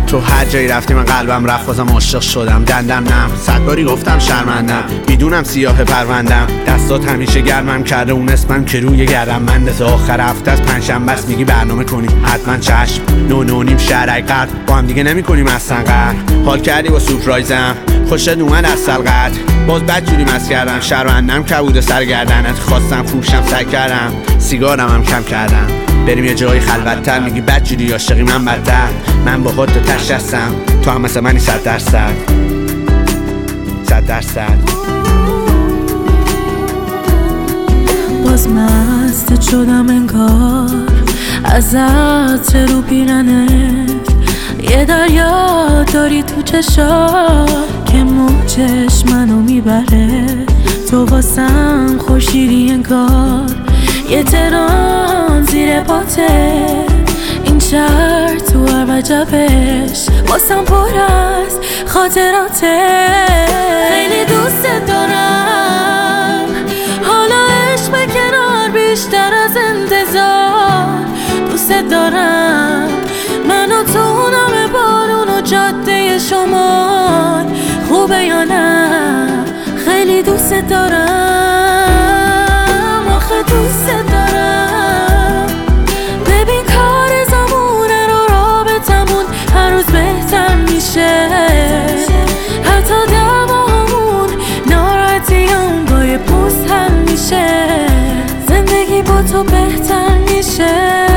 تو هر جایی رفتی من قلبم رفت بازم عاشق شدم. دندم نم 100 باری گفتم شرمندم، میدونم سیاه پروندم. دستات همیشه گرمم کرده اون اسمم که روی گردم منده. تا آخر هفته از پنجشنبه است میگی برنامه کنیم حتما چشم. 9 شهرک قرد با هم دیگه نمی کنیم اصلا قهر. حال کردی با سورپرایزم خوشت اومد از سلقت. باز بدجوری مست کردم شرمندم کبود سرگردنت. خواستم فروشم سعی کردم سیگارم هم کم کردم. بریم یه جای خلوت‌تر میگی بدجوری عاشقی من بدتر. من با خودت تش هستم تو هم مثل منی 100%. باز مست شدم انگار از عطر رو پیرنت. یه دریا داری تو چشا که موجش منو میبره. تو واسم خورشیدی انگار یه تران زیر پاته. این شهر تو هر وجبش واسم پر از خاطراته. خیلی دوست دارم حالا عشق به کنار بیشتر از انتظار. دوست دارم منو تو نم بارون و جاده شمال. خوبه یا نه خیلی دوست دارم آخه دوست دارم. ببین کار زمونه رو رابطمون هر روز بهتر میشه. حتی دعوامون ناراحتیام با یه پوست حل میشه. زندگی با تو بهتر میشه.